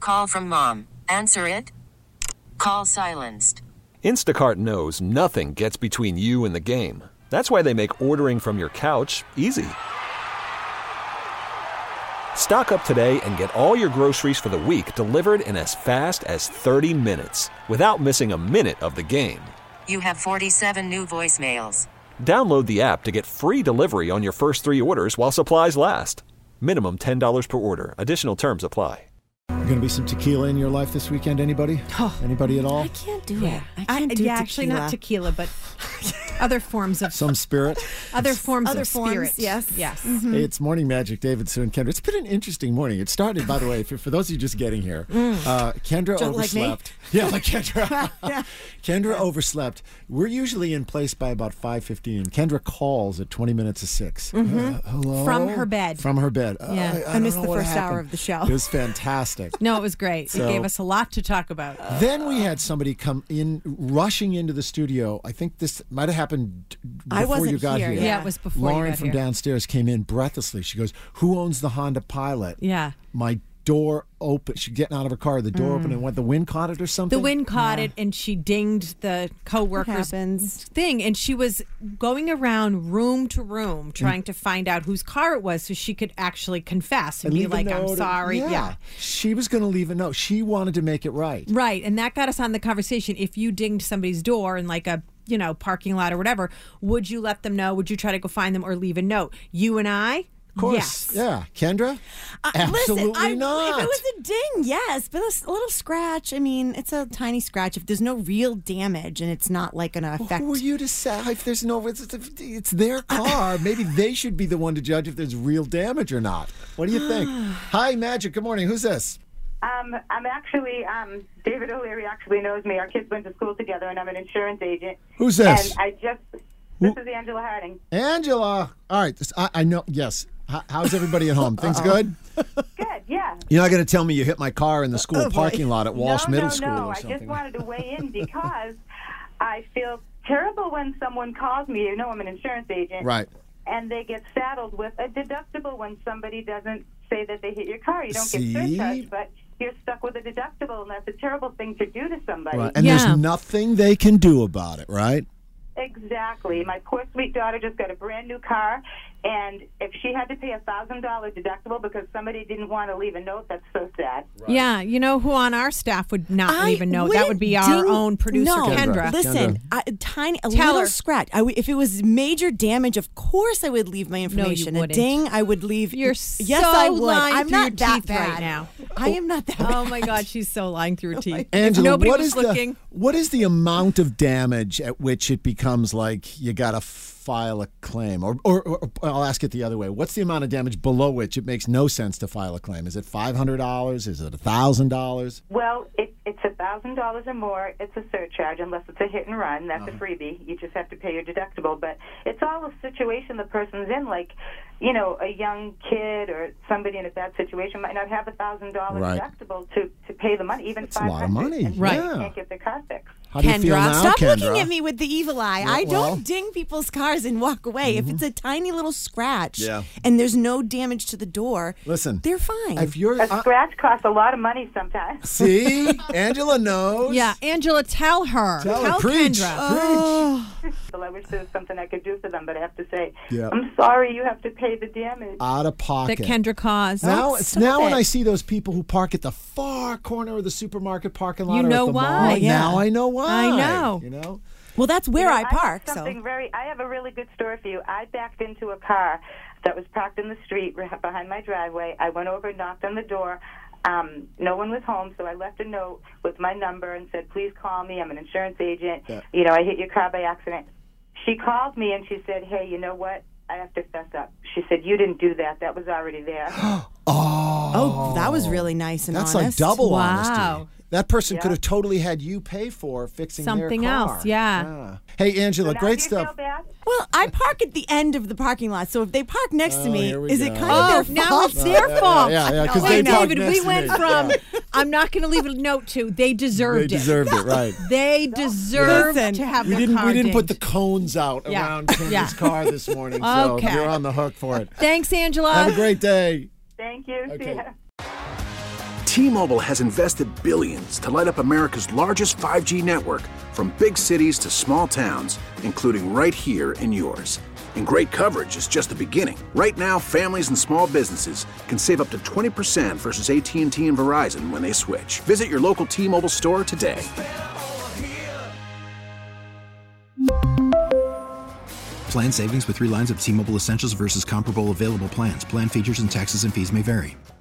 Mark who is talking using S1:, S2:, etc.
S1: Call from mom. Answer it. Call silenced.
S2: Instacart knows nothing gets between you and the game. That's why they make ordering from your couch easy. Stock up today and get all your groceries for the week delivered in as fast as 30 minutes without missing a minute of the game.
S1: You have 47 new voicemails.
S2: Download the app to get free delivery on your first 3 orders while supplies last. Minimum $10 per order. Additional terms apply.
S3: Going to be some tequila in your life this weekend? Anybody? Anybody at all?
S4: I can't do it. I can't do tequila.
S5: Actually, not tequila, but other forms of
S3: some spirit.
S5: Other forms of spirit.
S4: Yes.
S5: Mm-hmm.
S3: Hey, it's Morning Magic. David, Sue, and Kendra. It's been an interesting morning. It started, by the way, for those of you just getting here. Kendra overslept.
S4: Like
S3: Kendra. Kendra overslept. We're usually in place by about 5:15. Kendra calls at 20 minutes to 6. Hello?
S5: From her bed.
S3: From her bed.
S5: Yeah.
S4: I missed the first hour of the show.
S3: It was fantastic.
S5: No, it was great. It gave us a lot to talk about.
S3: Then we had somebody come in, rushing into the studio. I think this might have happened before you got here.
S5: Yeah, it was before
S3: Lauren
S5: you got
S3: from
S5: here.
S3: downstairs came in breathlessly. She goes, "Who owns the Honda Pilot?"
S5: Yeah.
S3: My door open. She's getting out of her car. The door opened and the wind caught it or something?
S5: The wind caught it, and she dinged the co-worker's thing, and she was going around room to room trying to find out whose car it was so she could actually confess and be
S3: leave a
S5: like, I'm
S3: note.
S5: sorry. Yeah.
S3: She was going to leave a note. She wanted to make it right.
S5: Right, and that got us on the conversation. If you dinged somebody's door in like a parking lot or whatever, would you let them know? Would you try to go find them or leave a note? You and I?
S3: Of course.
S5: Yes.
S3: Yeah. Kendra? Absolutely not.
S4: If it was a ding, yes. But a little scratch, I mean, it's a tiny scratch. If there's no real damage and it's not like going to affect...
S3: Who are you to say if there's no... It's their car. Maybe they should be the one to judge if there's real damage or not. What do you think? Hi, Magic. Good morning. Who's this?
S6: I'm actually, David O'Leary actually knows me. Our kids went to school together, and I'm an insurance agent.
S3: Who's this?
S6: And this is Angela Harding.
S3: Angela. All right. I know. Yes. How's everybody at home? Things good?
S6: Good, yeah.
S3: You're not going to tell me you hit my car in the school parking lot at Walsh Middle School
S6: No,
S3: or something.
S6: I just wanted to weigh in because I feel terrible when someone calls me. You know I'm an insurance agent.
S3: Right.
S6: And they get saddled with a deductible when somebody doesn't say that they hit your car. You don't
S3: See?
S6: get surcharged, but you're stuck with a deductible, and that's a terrible thing to do to somebody.
S3: Right. And there's nothing they can do about it, right?
S6: Exactly. My poor sweet daughter just got a brand new car, and if she had to pay a $1,000 deductible because somebody didn't want to leave a note, that's so sad.
S5: Right. Yeah, you know who on our staff would not leave a note? That would be our own producer, Kendra.
S4: Listen, a little scratch. If it was major damage, of course I would leave my information.
S5: No, you wouldn't.
S4: A ding, I would leave.
S5: You're
S4: yes, I would. I'm not that
S5: teeth
S4: bad
S5: right now.
S4: I am not that bad.
S5: Oh my God, she's so lying through her teeth.
S3: Angela,
S5: Nobody was looking.
S3: What is the amount of damage at which it becomes like you got to file a claim? Or I'll ask it the other way. What's the amount of damage below which it makes no sense to file a claim? Is it $500? Is it $1,000?
S6: Well, it's $1,000 or more. It's a surcharge unless it's a hit and run. That's a freebie. You just have to pay your deductible. But it's all a situation the person's in. Like, a young kid or somebody in a bad situation might not have $1,000 deductible to pay the money, even $500.
S3: That's a lot of money.
S6: And
S3: Right.
S6: They can't get their car fixed.
S3: How do you feel now,
S4: Stop
S3: Kendra?
S4: looking at me with the evil eye. I don't ding people's cars and walk away. If it's a tiny little scratch and there's no damage to the door,
S3: listen,
S4: they're fine.
S3: If you're
S6: a scratch costs a lot of money sometimes.
S3: See? Angela knows.
S5: Yeah, Angela, tell her.
S3: Tell preach.
S5: Kendra.
S3: Preach.
S6: Well, I wish there was something I could do for them, but I have to say,
S3: Yeah.
S6: I'm sorry you have to pay the damage.
S3: Out of pocket.
S5: That Kendra caused.
S3: Now when I see those people who park at the far corner of the supermarket parking lot,
S5: You
S3: or
S5: know
S3: at the
S5: why.
S3: mall,
S5: Yeah.
S3: now I know why.
S5: I know.
S4: Well, that's where I park.
S6: I have a really good story for you. I backed into a car that was parked in the street behind my driveway. I went over, knocked on the door. No one was home, so I left a note with my number and said, please call me. I'm an insurance agent.
S3: Yeah.
S6: I hit your car by accident. She called me and she said, hey, you know what? I have to fess up. She said, you didn't do that. That was already there.
S4: Oh, that was really nice and
S3: That's
S4: honest.
S3: like double
S5: Wow.
S3: honesty. That person could have totally had you pay for fixing
S5: Something
S3: their car.
S5: else, yeah.
S3: Hey, Angela,
S6: Now,
S3: great
S6: do you
S3: stuff.
S6: feel bad?
S4: Well, I park at the end of the parking lot, so if they park next to me,
S3: here we
S4: is it
S3: go.
S4: kind of their
S5: now
S4: fault?
S5: it's their fault.
S3: Yeah, because
S5: Wait,
S3: they parked
S5: David,
S3: next
S5: we
S3: to
S5: went
S3: me.
S5: from,
S3: Yeah.
S5: I'm not going to leave a note to, they deserved
S3: They
S5: it.
S3: deserved it, right.
S5: They deserved
S4: Listen,
S5: to have
S3: We
S5: their car
S3: didn't put the
S5: dinged.
S3: cones out
S5: Yeah.
S3: around Kendra's
S5: Yeah.
S3: car this morning, so
S5: Okay.
S3: you're on the hook for it.
S5: Thanks, Angela.
S3: Have a great day.
S6: Thank you.
S3: Okay.
S6: See ya.
S7: T-Mobile has invested billions to light up America's largest 5G network, from big cities to small towns, including right here in yours. And great coverage is just the beginning. Right now, families and small businesses can save up to 20% versus AT&T and Verizon when they switch. Visit your local T-Mobile store today.
S8: Plan savings with 3 lines of T-Mobile Essentials versus comparable available plans. Plan features and taxes and fees may vary.